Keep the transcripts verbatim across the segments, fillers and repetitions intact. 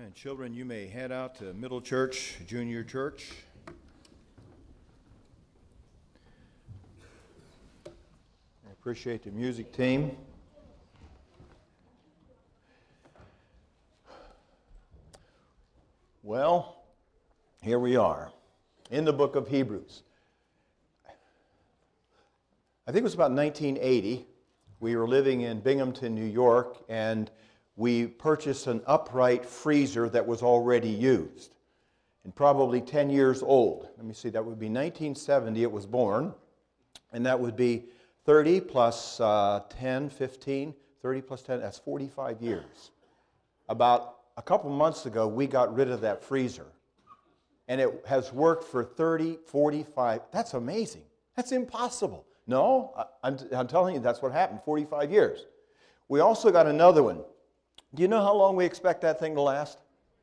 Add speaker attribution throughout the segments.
Speaker 1: And children, you may head out to Middle Church, Junior Church. I appreciate the music team. Well, here we are in the book of Hebrews. I think it was about nineteen eighty. We were living in Binghamton, New York, and we purchased an upright freezer that was already used and probably ten years old. Let me see, that would be nineteen seventy it was born, and that would be thirty plus uh, ten, fifteen, thirty plus ten, that's forty-five years. About a couple months ago, we got rid of that freezer, and it has worked for thirty, forty-five, that's amazing. That's impossible. No, I'm, I'm telling you, that's what happened, forty-five years. We also got another one. Do you know how long we expect that thing to last?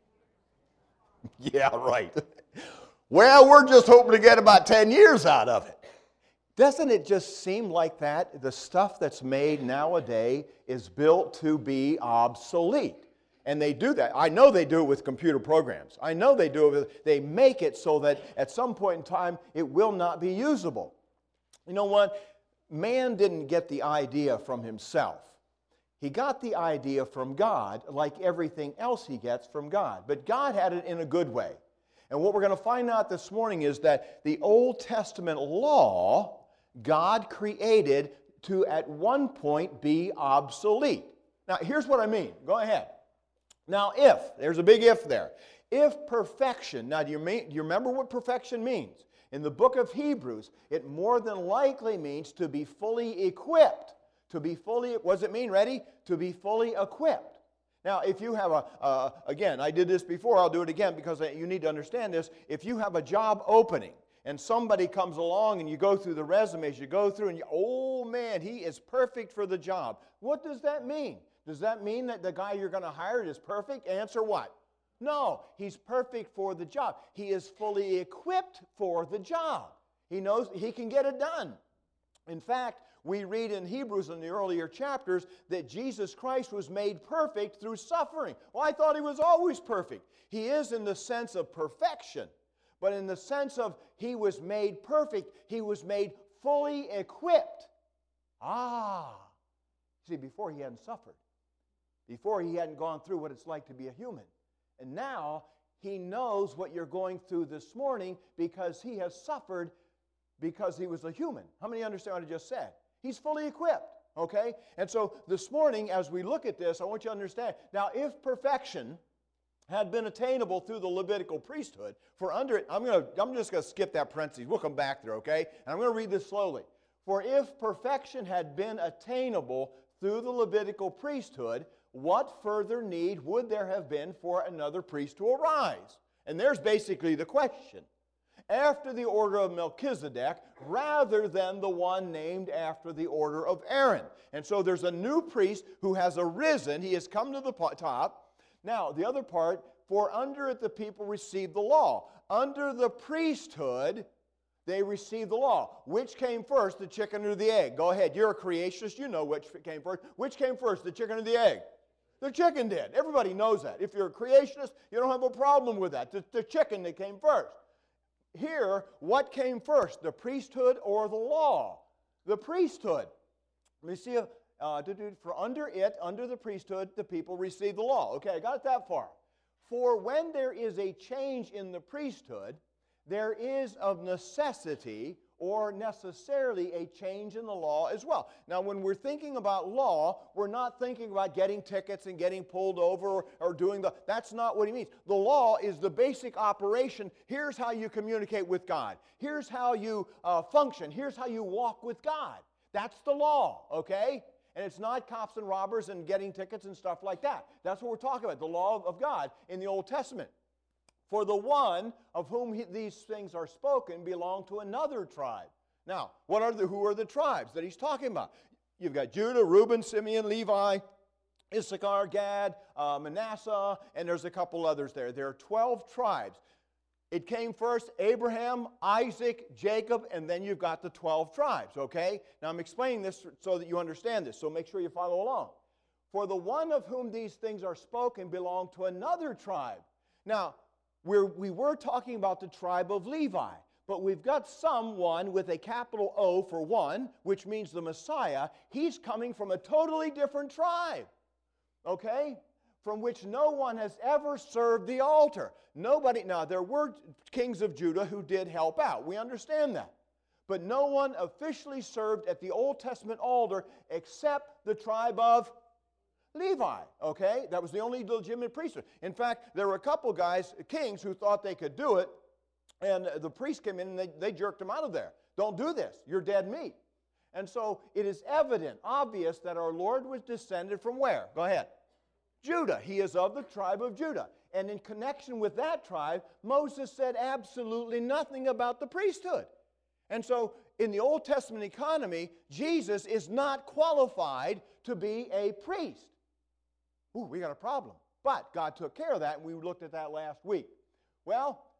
Speaker 1: Yeah, right. Well, we're just hoping to get about ten years out of it. Doesn't it just seem like that? The stuff that's made nowadays is built to be obsolete. And they do that. I know they do it with computer programs. I know they do it with, they make it so that at some point in time it will not be usable. You know what? Man didn't get the idea from himself. He got the idea from God, like everything else he gets from God. But God had it in a good way. And what we're going to find out this morning is that the Old Testament law, God created to at one point be obsolete. Now, here's what I mean. Go ahead. Now, if, there's a big if there. If perfection, now do you, mean, do you remember what perfection means? In the book of Hebrews, it more than likely means to be fully equipped. To be fully, what does it mean? Ready? To be fully equipped. Now, if you have a, uh, again, I did this before, I'll do it again because you need to understand this. If you have a job opening and somebody comes along and you go through the resumes, you go through and you, oh man, he is perfect for the job. What does that mean? Does that mean that the guy you're going to hire is perfect? Answer what? No, he's perfect for the job. He is fully equipped for the job. He knows he can get it done. In fact, we read in Hebrews in the earlier chapters that Jesus Christ was made perfect through suffering. Well, I thought he was always perfect. He is in the sense of perfection, but in the sense of he was made perfect, he was made fully equipped. Ah, see, before he hadn't suffered. Before he hadn't gone through what it's like to be a human. And now he knows what you're going through this morning because he has suffered because he was a human. How many understand what I just said? He's fully equipped, okay? And so this morning, as we look at this, I want you to understand. Now, if perfection had been attainable through the Levitical priesthood, for under it, I'm, gonna, I'm just going to skip that parentheses. We'll come back there, okay? And I'm going to read this slowly. For if perfection had been attainable through the Levitical priesthood, what further need would there have been for another priest to arise? And there's basically the question. After the order of Melchizedek, rather than the one named after the order of Aaron. And so there's a new priest who has arisen. He has come to the top. Now, the other part, for under it the people received the law. Under the priesthood, they received the law. Which came first, the chicken or the egg? Go ahead. You're a creationist. You know which came first. Which came first, the chicken or the egg? The chicken did. Everybody knows that. If you're a creationist, you don't have a problem with that. The, the chicken that came first. Here, what came first, the priesthood or the law? The priesthood. Let me see, uh, for under it, under the priesthood, the people received the law. Okay, I got it that far. For when there is a change in the priesthood, there is of necessity or necessarily a change in the law as well. Now, when we're thinking about law, we're not thinking about getting tickets and getting pulled over or, or doing the, that's not what he means. The law is the basic operation. Here's how you communicate with God. Here's how you uh, function. Here's how you walk with God. That's the law, okay? And it's not cops and robbers and getting tickets and stuff like that. That's what we're talking about, the law of God in the Old Testament. For the one of whom he, these things are spoken belonged to another tribe. Now, what are the, who are the tribes that he's talking about? You've got Judah, Reuben, Simeon, Levi, Issachar, Gad, uh, Manasseh, and there's a couple others there. There are twelve tribes. It came first Abraham, Isaac, Jacob, and then you've got the twelve tribes, okay? Now, I'm explaining this so that you understand this, so make sure you follow along. For the one of whom these things are spoken belonged to another tribe. Now, we're, we were talking about the tribe of Levi, but we've got someone with a capital O for one, which means the Messiah. He's coming from a totally different tribe, okay, from which no one has ever served the altar. Nobody, now there were kings of Judah who did help out. We understand that. But no one officially served at the Old Testament altar except the tribe of Levi, okay? That was the only legitimate priesthood. In fact, there were a couple guys, kings, who thought they could do it, and the priest came in and they, they jerked them out of there. Don't do this. You're dead meat. And so it is evident, obvious, that our Lord was descended from where? Go ahead. Judah. He is of the tribe of Judah. And in connection with that tribe, Moses said absolutely nothing about the priesthood. And so in the Old Testament economy, Jesus is not qualified to be a priest. Ooh, we got a problem. But God took care of that, and we looked at that last week. Well,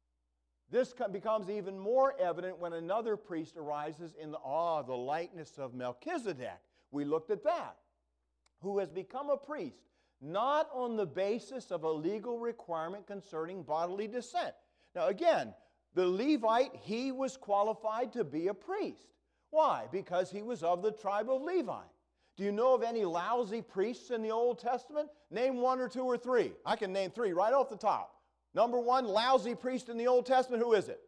Speaker 1: this becomes even more evident when another priest arises in the, ah, the likeness of Melchizedek. We looked at that. Who has become a priest, not on the basis of a legal requirement concerning bodily descent. Now again, the Levite, he was qualified to be a priest. Why? Because he was of the tribe of Levi. Do you know of any lousy priests in the Old Testament? Name one or two or three. I can name three right off the top. Number one, lousy priest in the Old Testament, who is it?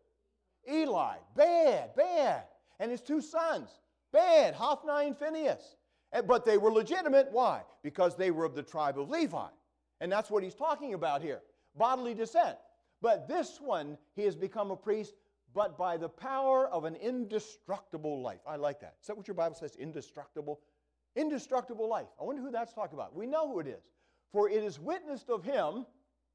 Speaker 1: Eli. Bad, bad. And his two sons. Bad, Hophni and Phinehas. But they were legitimate. Why? Because they were of the tribe of Levi. And that's what he's talking about here. Bodily descent. But this one, he has become a priest, but by the power of an indestructible life. I like that. Is that what your Bible says? Indestructible? Indestructible life. I wonder who that's talking about. We know who it is. For it is witnessed of him,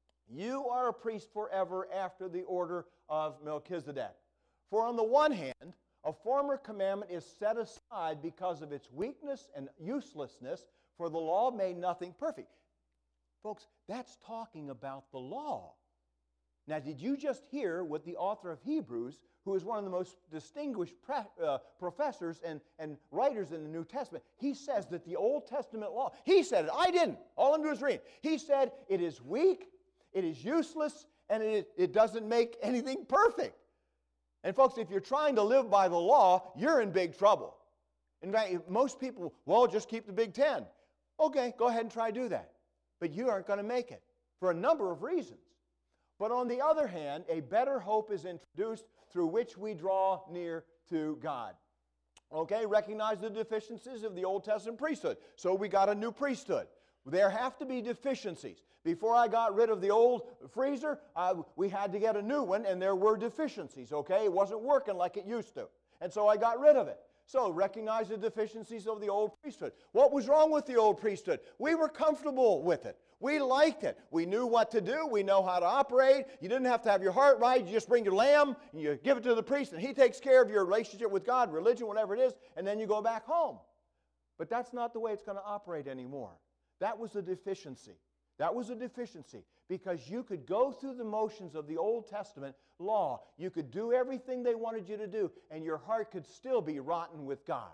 Speaker 1: you are a priest forever after the order of Melchizedek. For on the one hand, a former commandment is set aside because of its weakness and uselessness, for the law made nothing perfect. Folks, that's talking about the law. Now, did you just hear what the author of Hebrews, who is one of the most distinguished pre uh, professors and, and writers in the New Testament, he says that the Old Testament law, he said it, I didn't. All I'm doing is reading. He said it is weak, it is useless, and it, it doesn't make anything perfect. And folks, if you're trying to live by the law, you're in big trouble. In fact, most people, well, just keep the Big Ten. Okay, go ahead and try to do that. But you aren't going to make it for a number of reasons. But on the other hand, a better hope is introduced through which we draw near to God. Okay, recognize the deficiencies of the Old Testament priesthood. So we got a new priesthood. There have to be deficiencies. Before I got rid of the old freezer, uh, we had to get a new one, and there were deficiencies, okay? It wasn't working like it used to. And so I got rid of it. So recognize the deficiencies of the old priesthood. What was wrong with the old priesthood? We were comfortable with it. We liked it. We knew what to do. We know how to operate. You didn't have to have your heart right. You just bring your lamb, and you give it to the priest, and he takes care of your relationship with God, religion, whatever it is, and then you go back home. But that's not the way it's going to operate anymore. That was a deficiency. That was a deficiency because you could go through the motions of the Old Testament law. You could do everything they wanted you to do, and your heart could still be rotten with God.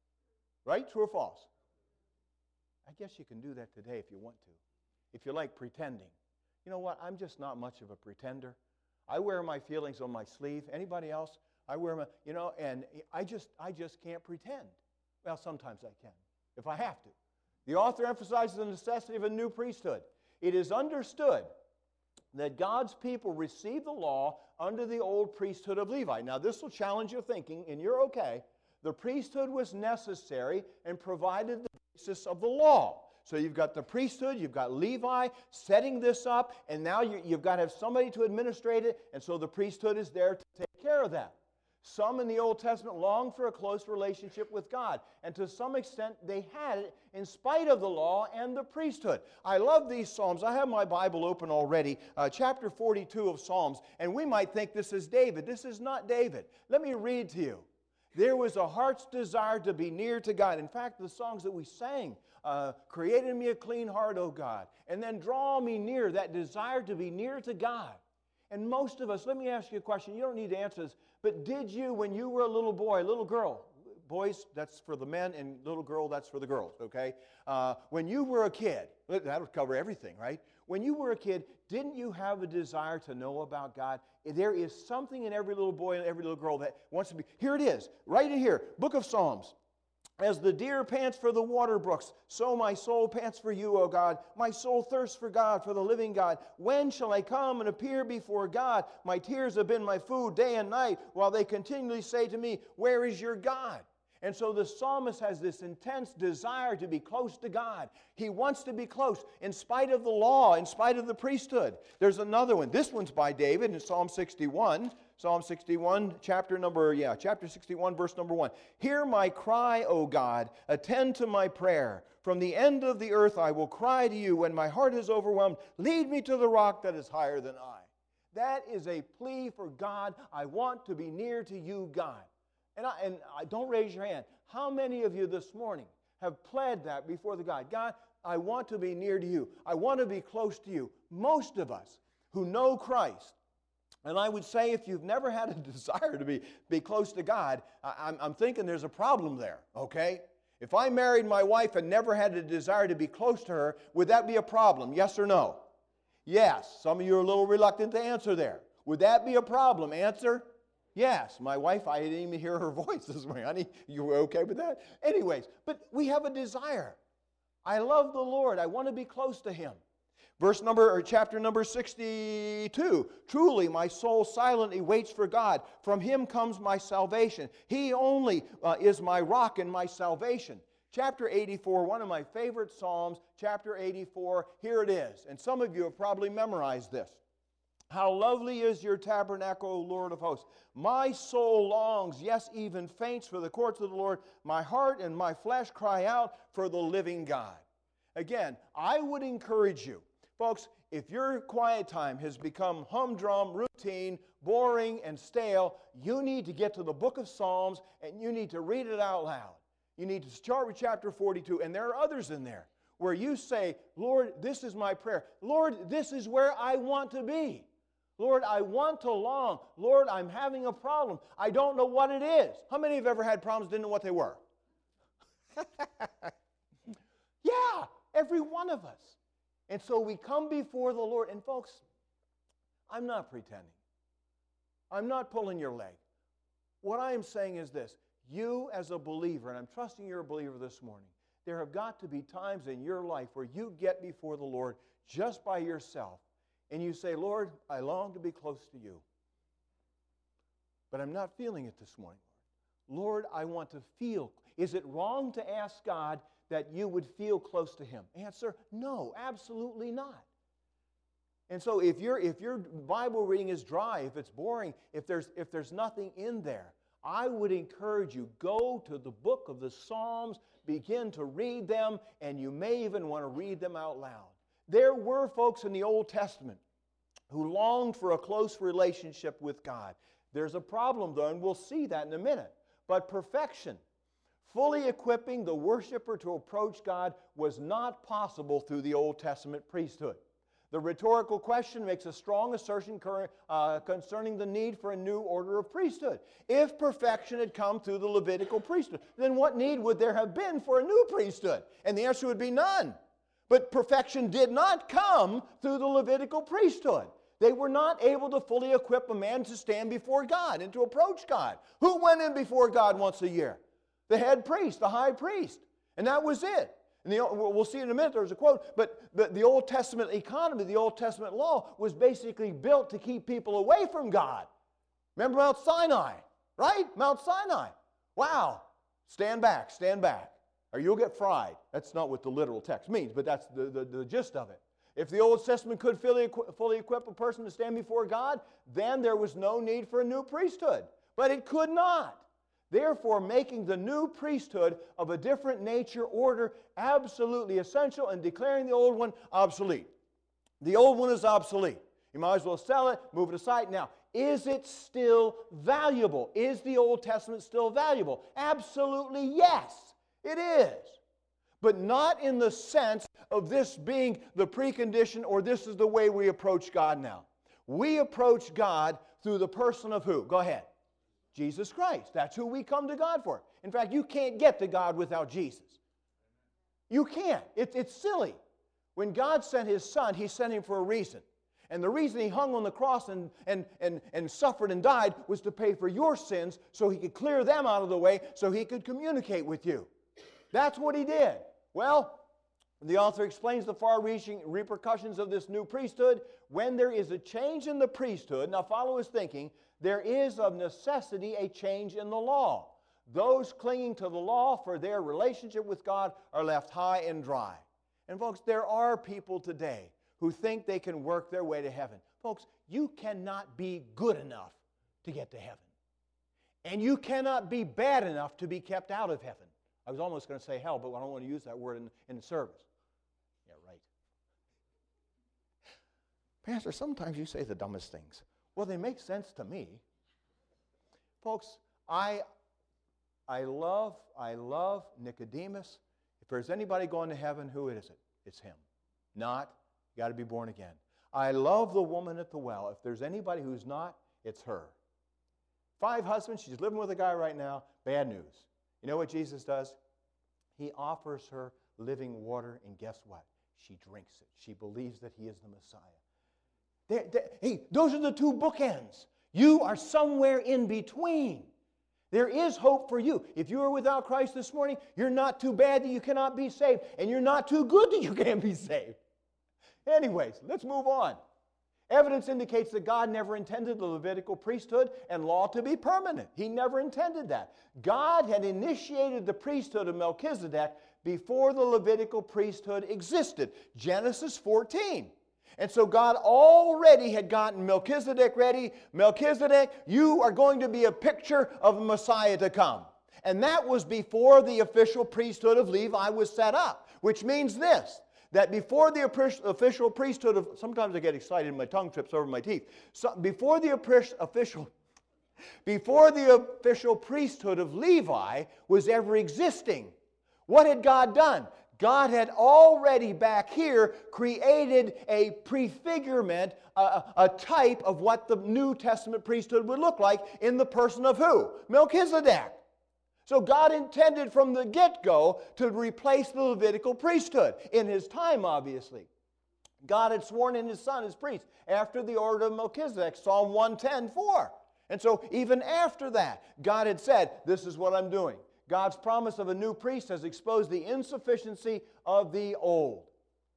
Speaker 1: Right? True or false? I guess you can do that today if you want to. If you like pretending. You know what? I'm just not much of a pretender. I wear my feelings on my sleeve. Anybody else? I wear my, you know, and I just, I just can't pretend. Well, sometimes I can, if I have to. The author emphasizes the necessity of a new priesthood. It is understood that God's people received the law under the old priesthood of Levi. Now, this will challenge your thinking, and you're okay. The priesthood was necessary and provided the basis of the law. So you've got the priesthood, you've got Levi setting this up, and now you, you've got to have somebody to administrate it, and so the priesthood is there to take care of that. Some in the Old Testament longed for a close relationship with God, and to some extent they had it in spite of the law and the priesthood. I love these Psalms. I have my Bible open already, uh, chapter forty-two of Psalms, and we might think this is David. This is not David. Let me read to you. There was a heart's desire to be near to God. In fact, the songs that we sang, uh, create in me a clean heart, O God, and then draw me near, that desire to be near to God. And most of us, let me ask you a question. You don't need to answer this, but did you, when you were a little boy, a little girl, boys, that's for the men, and little girl, that's for the girls, okay? Uh, when you were a kid, that would cover everything, right? When you were a kid, didn't you have a desire to know about God? There is something in every little boy and every little girl that wants to be. Here it is, right in here, Book of Psalms. As the deer pants for the water brooks, so my soul pants for you, O God. My soul thirsts for God, for the living God. When shall I come and appear before God? My tears have been my food day and night, while they continually say to me, where is your God? And so the psalmist has this intense desire to be close to God. He wants to be close in spite of the law, in spite of the priesthood. There's another one. This one's by David in Psalm sixty-one. Psalm sixty-one, chapter number, yeah, chapter sixty-one, verse number one. Hear my cry, O God, attend to my prayer. From the end of the earth I will cry to you when my heart is overwhelmed. Lead me to the rock that is higher than I. That is a plea for God. I want to be near to you, God. And, I, and I, don't raise your hand. How many of you this morning have pled that before the God? God, I want to be near to you. I want to be close to you. Most of us who know Christ, and I would say if you've never had a desire to be, be close to God, I, I'm, I'm thinking there's a problem there, okay? If I married my wife and never had a desire to be close to her, would that be a problem? Yes or no? Yes. Some of you are a little reluctant to answer there. Would that be a problem? Answer? Yes. My wife, I didn't even hear her voice this morning. Honey, you were okay with that? Anyways, but we have a desire. I love the Lord. I want to be close to Him. Verse number, or chapter number sixty-two. Truly, my soul silently waits for God. From Him comes my salvation. He only uh, is my rock and my salvation. Chapter eighty-four, one of my favorite Psalms, chapter eighty-four, here it is. And some of you have probably memorized this. How lovely is your tabernacle, O Lord of hosts. My soul longs, yes, even faints for the courts of the Lord. My heart and my flesh cry out for the living God. Again, I would encourage you, folks, if your quiet time has become humdrum, routine, boring, and stale, you need to get to the book of Psalms and you need to read it out loud. You need to start with chapter forty-two, and there are others in there where you say, Lord, this is my prayer. Lord, this is where I want to be. Lord, I want to long. Lord, I'm having a problem. I don't know what it is. How many have ever had problems, didn't know what they were? Yeah, every one of us. And so we come before the Lord. And folks, I'm not pretending. I'm not pulling your leg. What I am saying is this. You as a believer, and I'm trusting you're a believer this morning, there have got to be times in your life where you get before the Lord just by yourself. And you say, Lord, I long to be close to you. But I'm not feeling it this morning, Lord. Lord, I want to feel. Is it wrong to ask God that you would feel close to Him? Answer, no, absolutely not. And so if, your if your Bible reading is dry, if it's boring, if there's, if there's nothing in there, I would encourage you, go to the book of the Psalms, begin to read them, and you may even want to read them out loud. There were folks in the Old Testament who longed for a close relationship with God. There's a problem, though, and we'll see that in a minute. But perfection, fully equipping the worshiper to approach God, was not possible through the Old Testament priesthood. The rhetorical question makes a strong assertion uh, concerning the need for a new order of priesthood. If perfection had come through the Levitical priesthood, then what need would there have been for a new priesthood? And the answer would be none. But perfection did not come through the Levitical priesthood. They were not able to fully equip a man to stand before God and to approach God. Who went in before God once a year? The head priest, the high priest. And that was it. And the, we'll see in a minute, there's a quote, but the, the Old Testament economy, the Old Testament law was basically built to keep people away from God. Remember Mount Sinai, right? Mount Sinai. Wow. Stand back, stand back, or you'll get fried. That's not what the literal text means, but that's the, the, the gist of it. If the Old Testament could fully, fully equip a person to stand before God, then there was no need for a new priesthood. But it could not. Therefore, making the new priesthood of a different nature, order, absolutely essential, and declaring the old one obsolete. The old one is obsolete. You might as well sell it, move it aside. Now, is it still valuable? Is the Old Testament still valuable? Absolutely yes, it is. But not in the sense of this being the precondition or this is the way we approach God now. We approach God through the person of who? Go ahead. Jesus Christ. That's who we come to God for. In fact, you can't get to God without Jesus. You can't. It, it's silly. When God sent His Son, He sent Him for a reason. And the reason He hung on the cross and, and, and, and suffered and died was to pay for your sins so He could clear them out of the way so He could communicate with you. That's what He did. Well, the author explains the far-reaching repercussions of this new priesthood. When there is a change in the priesthood, now follow his thinking, there is of necessity a change in the law. Those clinging to the law for their relationship with God are left high and dry. And folks, there are people today who think they can work their way to heaven. Folks, you cannot be good enough to get to heaven. And you cannot be bad enough to be kept out of heaven. I was almost going to say hell, but I don't want to use that word in, in the service. Yeah, right. Pastor, sometimes you say the dumbest things. Well, they make sense to me. Folks, I, I love, I love Nicodemus. If there's anybody going to heaven, who is it? It's him. Not, you got to be born again. I love the woman at the well. If there's anybody who's not, it's her. Five husbands, she's living with a guy right now. Bad news. You know what Jesus does? He offers her living water, and guess what? She drinks it. She believes that He is the Messiah. They're, they're, hey, those are the two bookends. You are somewhere in between. There is hope for you. If you are without Christ this morning, you're not too bad that you cannot be saved, and you're not too good that you can't be saved. Anyways, let's move on. Evidence indicates that God never intended the Levitical priesthood and law to be permanent. He never intended that. God had initiated the priesthood of Melchizedek before the Levitical priesthood existed. Genesis fourteen. And so God already had gotten Melchizedek ready. Melchizedek, you are going to be a picture of the Messiah to come. And that was before the official priesthood of Levi was set up, which means this, that before the official priesthood of, sometimes I get excited and my tongue trips over my teeth. So before the official, before the official priesthood of Levi was ever existing, what had God done? God had already back here created a prefigurement, a, a type of what the New Testament priesthood would look like in the person of who? Melchizedek. So God intended from the get-go to replace the Levitical priesthood. In His time, obviously. God had sworn in His Son as priest after the order of Melchizedek, Psalm one ten, four. And so even after that, God had said, this is what I'm doing. God's promise of a new priest has exposed the insufficiency of the old.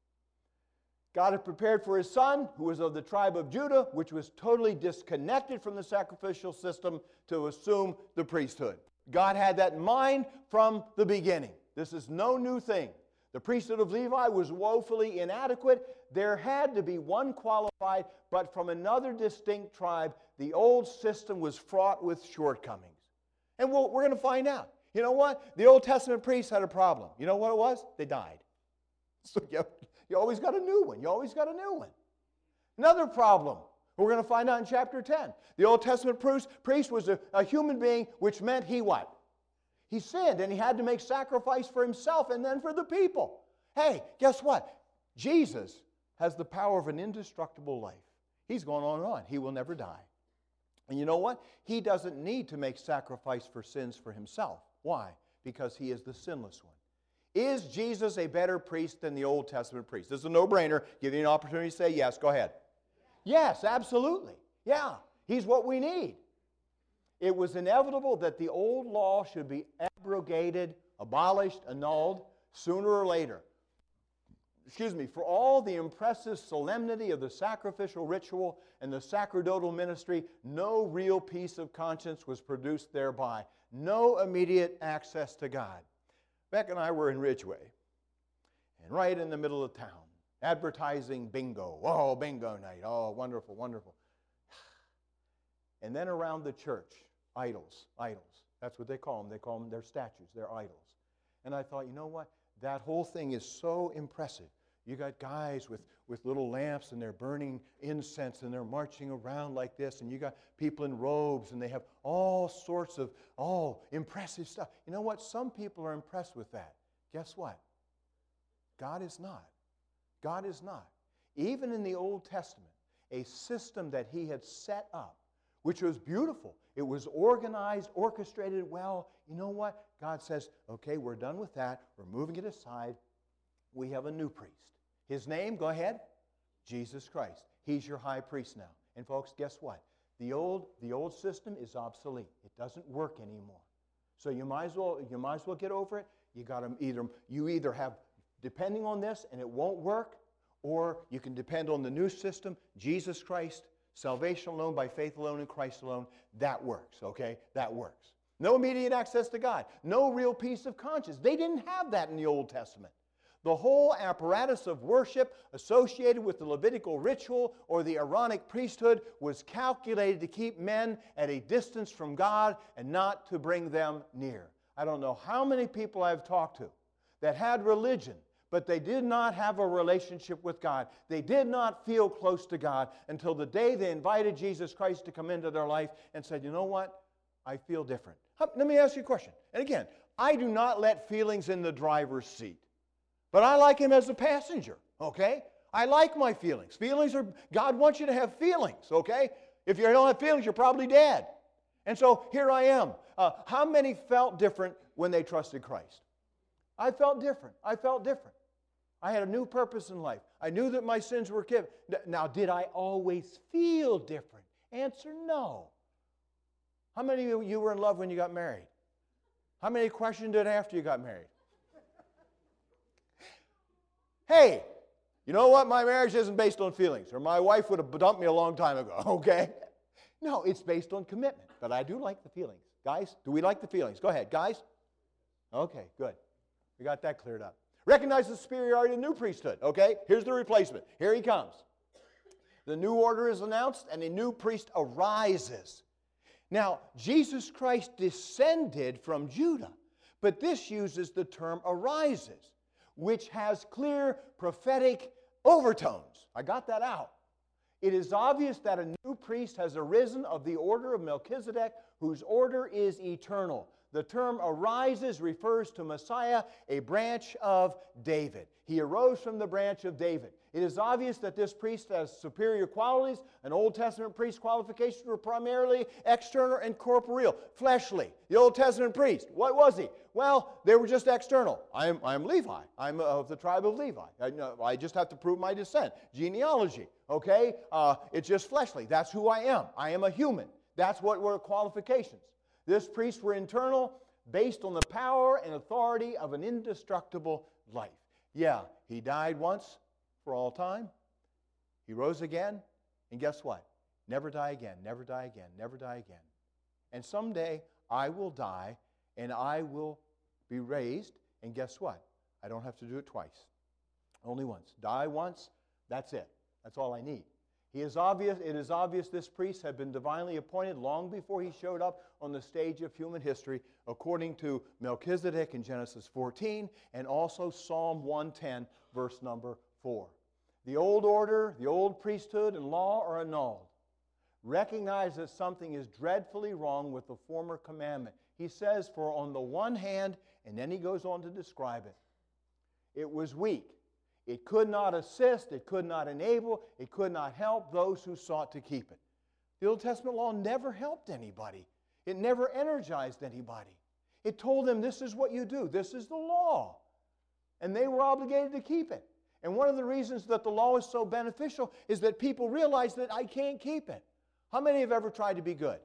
Speaker 1: God had prepared for His Son, who was of the tribe of Judah, which was totally disconnected from the sacrificial system, to assume the priesthood. God had that in mind from the beginning. This is no new thing. The priesthood of Levi was woefully inadequate. There had to be one qualified, but from another distinct tribe. The old system was fraught with shortcomings. And we'll, we're going to find out. You know what? The Old Testament priests had a problem. You know what it was? They died. So you, you always got a new one. You always got a new one. Another problem. We're going to find out in chapter ten. The Old Testament priest, priest was a, a human being, which meant he what? He sinned, and he had to make sacrifice for himself and then for the people. Hey, guess what? Jesus has the power of an indestructible life. He's going on and on. He will never die. And you know what? He doesn't need to make sacrifice for sins for Himself. Why? Because He is the sinless one. Is Jesus a better priest than the Old Testament priest? This is a no-brainer. Give you an opportunity to say yes. Go ahead. Yes, absolutely. Yeah, He's what we need. It was inevitable that the old law should be abrogated, abolished, annulled sooner or later. Excuse me, for all the impressive solemnity of the sacrificial ritual and the sacerdotal ministry, no real peace of conscience was produced thereby. No immediate access to God. Beck and I were in Ridgeway, and right in the middle of town, advertising bingo. Oh, bingo night. Oh, wonderful, wonderful. And then around the church, idols, idols. That's what they call them. They call them their statues, their idols. And I thought, you know what? That whole thing is so impressive. You got guys with, with little lamps, and they're burning incense, and they're marching around like this, and you got people in robes, and they have all sorts of, oh, impressive stuff. You know what? Some people are impressed with that. Guess what? God is not. God is not. Even in the Old Testament, a system that He had set up, which was beautiful. It was organized, orchestrated well. You know what? God says, okay, we're done with that. We're moving it aside. We have a new priest. His name, go ahead, Jesus Christ. He's your high priest now. And folks, guess what? The old, the old system is obsolete. It doesn't work anymore. So you might as well, you might as well get over it. You got to either, you either have, depending on this, and it won't work, or you can depend on the new system, Jesus Christ, salvation alone, by faith alone, in Christ alone. That works, okay? That works. No immediate access to God. No real peace of conscience. They didn't have that in the Old Testament. The whole apparatus of worship associated with the Levitical ritual or the Aaronic priesthood was calculated to keep men at a distance from God and not to bring them near. I don't know how many people I've talked to that had religion, but they did not have a relationship with God. They did not feel close to God until the day they invited Jesus Christ to come into their life and said, you know what? I feel different. Let me ask you a question. And again, I do not let feelings in the driver's seat. But I like him as a passenger, okay? I like my feelings. Feelings are, God wants you to have feelings, okay? If you don't have feelings, you're probably dead. And so here I am. Uh, how many felt different when they trusted Christ? I felt different. I felt different. I had a new purpose in life. I knew that my sins were forgiven. Now, did I always feel different? Answer, no. How many of you were in love when you got married? How many questioned it after you got married? Hey, you know what? My marriage isn't based on feelings, or my wife would have dumped me a long time ago, okay? No, it's based on commitment, but I do like the feelings. Guys, do we like the feelings? Go ahead, guys. Okay, good. We got that cleared up. Recognize the superiority of the new priesthood, okay? Here's the replacement. Here he comes. The new order is announced, and a new priest arises. Now, Jesus Christ descended from Judah, but this uses the term arises, which has clear prophetic overtones. I got that out. It is obvious that a new priest has arisen of the order of Melchizedek, whose order is eternal. The term arises refers to Messiah, a branch of David. He arose from the branch of David. It is obvious that this priest has superior qualities. An Old Testament priest's qualifications were primarily external and corporeal, fleshly. The Old Testament priest, what was he? Well, they were just external. I'm, I'm Levi. I'm of the tribe of Levi. I, I just have to prove my descent. Genealogy, okay? Uh, it's just fleshly. That's who I am. I am a human. That's what were qualifications. This priests were internal, based on the power and authority of an indestructible life. Yeah, he died once for all time. He rose again, and guess what? Never die again, never die again, never die again. And someday I will die, and I will be raised, and guess what? I don't have to do it twice. Only once. Die once, that's it. That's all I need. He is obvious, it is obvious this priest had been divinely appointed long before he showed up on the stage of human history, according to Melchizedek in Genesis fourteen, and also Psalm one ten, verse number four. The old order, the old priesthood and law are annulled. Recognize that something is dreadfully wrong with the former commandment. He says, for on the one hand, and then he goes on to describe it, it was weak. It could not assist, it could not enable, it could not help those who sought to keep it. The Old Testament law never helped anybody. It never energized anybody. It told them this is what you do, this is the law. And they were obligated to keep it. And one of the reasons that the law is so beneficial is that people realize that I can't keep it. How many have ever tried to be good?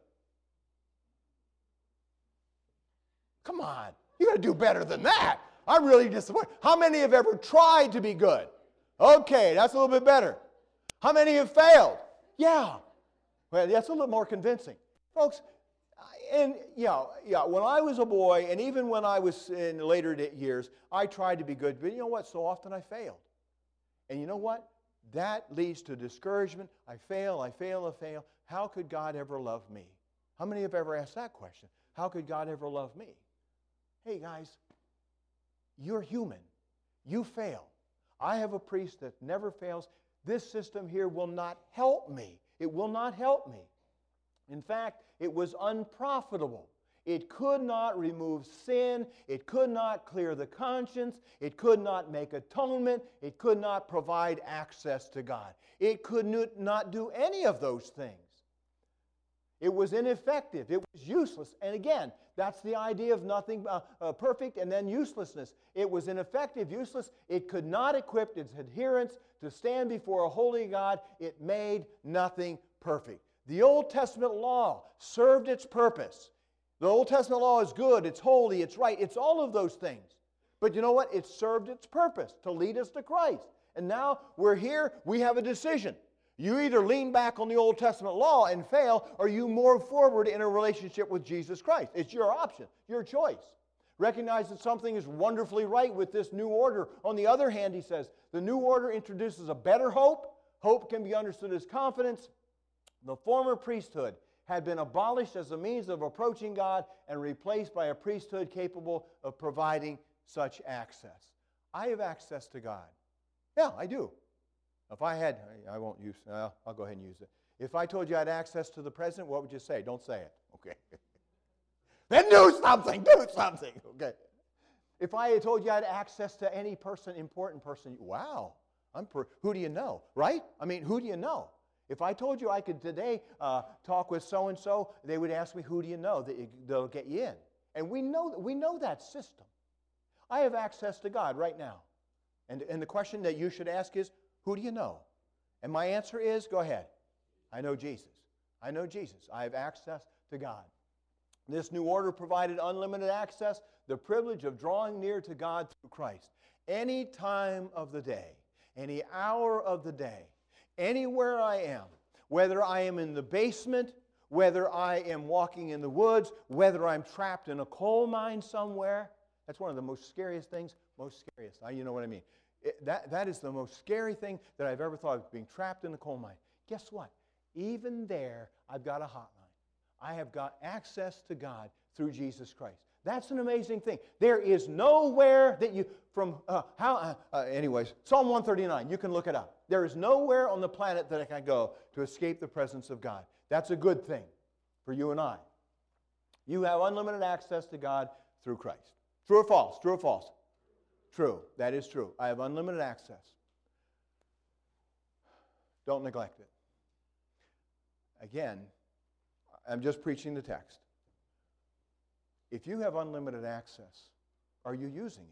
Speaker 1: Come on, you got to do better than that. I'm really disappointed. How many have ever tried to be good? Okay, that's a little bit better. How many have failed? Yeah. Well, that's a little more convincing. Folks, and yeah, yeah, when I was a boy, and even when I was in later years, I tried to be good. But you know what? So often I failed. And you know what? That leads to discouragement. I fail, I fail, I fail. How could God ever love me? How many have ever asked that question? How could God ever love me? Hey, guys. You're human. You fail. I have a priest that never fails. This system here will not help me. It will not help me. In fact, it was unprofitable. It could not remove sin. It could not clear the conscience. It could not make atonement. It could not provide access to God. It could not do any of those things. It was ineffective. It was useless. And again, that's the idea of nothing uh, uh, perfect and then uselessness. It was ineffective, useless. It could not equip its adherents to stand before a holy God. It made nothing perfect. The Old Testament law served its purpose. The Old Testament law is good, it's holy, it's right, it's all of those things. But you know what? It served its purpose to lead us to Christ. And now we're here, we have a decision. You either lean back on the Old Testament law and fail, or you move forward in a relationship with Jesus Christ. It's your option, your choice. Recognize that something is wonderfully right with this new order. On the other hand, he says, the new order introduces a better hope. Hope can be understood as confidence. The former priesthood had been abolished as a means of approaching God and replaced by a priesthood capable of providing such access. I have access to God. Yeah, I do. If I had, I won't use, uh, I'll go ahead and use it. If I told you I had access to the president, what would you say? Don't say it, okay? Then do something, do something, okay? If I had told you I had access to any person, important person, wow, I'm per, who do you know, right? I mean, who do you know? If I told you I could today uh, talk with so-and-so, they would ask me, who do you know? That they'll get you in. And we know, we know that system. I have access to God right now. And, and the question that you should ask is, who do you know? And my answer is, go ahead. I know Jesus. I know Jesus. I have access to God. This new order provided unlimited access, the privilege of drawing near to God through Christ. Any time of the day, any hour of the day, anywhere I am, whether I am in the basement, whether I am walking in the woods, whether I'm trapped in a coal mine somewhere. That's one of the most scariest things, most scariest. Now you know what I mean. It, that, that is the most scary thing that I've ever thought of, being trapped in the coal mine. Guess what? Even there, I've got a hotline. I have got access to God through Jesus Christ. That's an amazing thing. There is nowhere that you, from, uh, how, uh, uh, anyways, Psalm one thirty-nine, you can look it up. There is nowhere on the planet that I can go to escape the presence of God. That's a good thing for you and I. You have unlimited access to God through Christ. True or false? True or false? True. That is true. I have unlimited access. Don't neglect it. Again, I'm just preaching the text. If you have unlimited access, are you using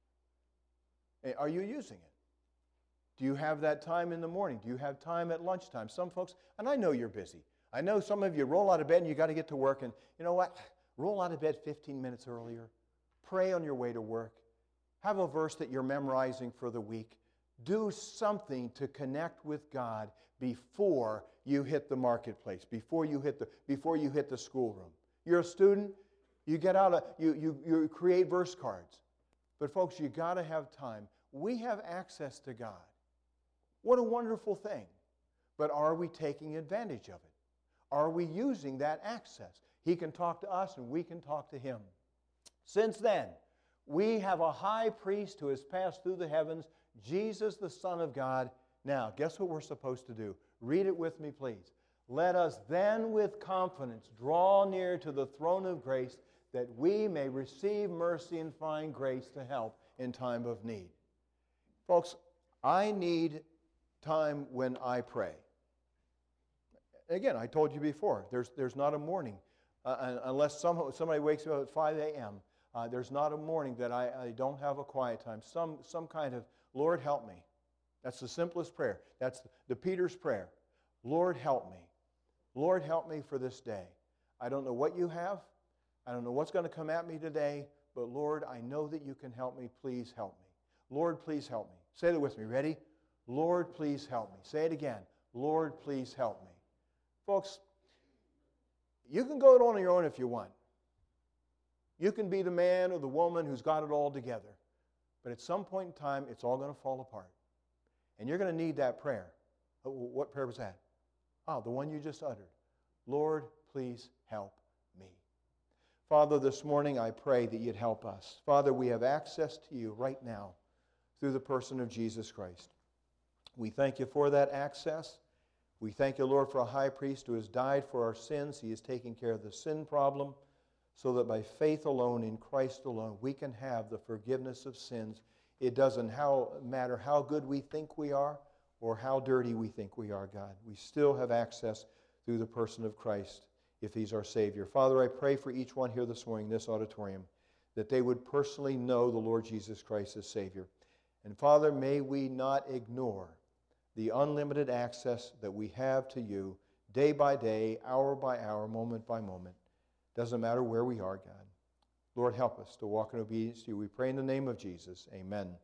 Speaker 1: it? Are you using it? Do you have that time in the morning? Do you have time at lunchtime? Some folks, and I know you're busy. I know some of you roll out of bed and you got to get to work, and you know what? Roll out of bed fifteen minutes earlier. Pray on your way to work. Have a verse that you're memorizing for the week. Do something to connect with God before you hit the marketplace, before you hit the, before you hit the schoolroom. You're a student, you get out of, you, you, you create verse cards. But folks, you got to have time. We have access to God. What a wonderful thing. But are we taking advantage of it? Are we using that access? He can talk to us and we can talk to Him. Since then, we have a high priest who has passed through the heavens, Jesus, the Son of God. Now, guess what we're supposed to do? Read it with me, please. Let us then with confidence draw near to the throne of grace, that we may receive mercy and find grace to help in time of need. Folks, I need time when I pray. Again, I told you before, there's, there's not a morning, uh, unless some, somebody wakes me up at five a m, Uh, there's not a morning that I, I don't have a quiet time. Some, some kind of, Lord, help me. That's the simplest prayer. That's the, the Peter's prayer. Lord, help me. Lord, help me for this day. I don't know what you have. I don't know what's going to come at me today, but Lord, I know that you can help me. Please help me. Lord, please help me. Say that with me. Ready? Lord, please help me. Say it again. Lord, please help me. Folks, you can go it on your own if you want. You can be the man or the woman who's got it all together. But at some point in time, it's all going to fall apart. And you're going to need that prayer. What prayer was that? Oh, the one you just uttered. Lord, please help me. Father, this morning I pray that you'd help us. Father, we have access to you right now through the person of Jesus Christ. We thank you for that access. We thank you, Lord, for a high priest who has died for our sins. He has taken care of the sin problem, so that by faith alone, in Christ alone, we can have the forgiveness of sins. It doesn't how, matter how good we think we are or how dirty we think we are, God. We still have access through the person of Christ. if He's our Savior. Father, I pray for each one here this morning in this auditorium that they would personally know the Lord Jesus Christ as Savior. And Father, may we not ignore the unlimited access that we have to you day by day, hour by hour, moment by moment. Doesn't matter where we are, God. Lord, help us to walk in obedience to you. We pray in the name of Jesus. Amen.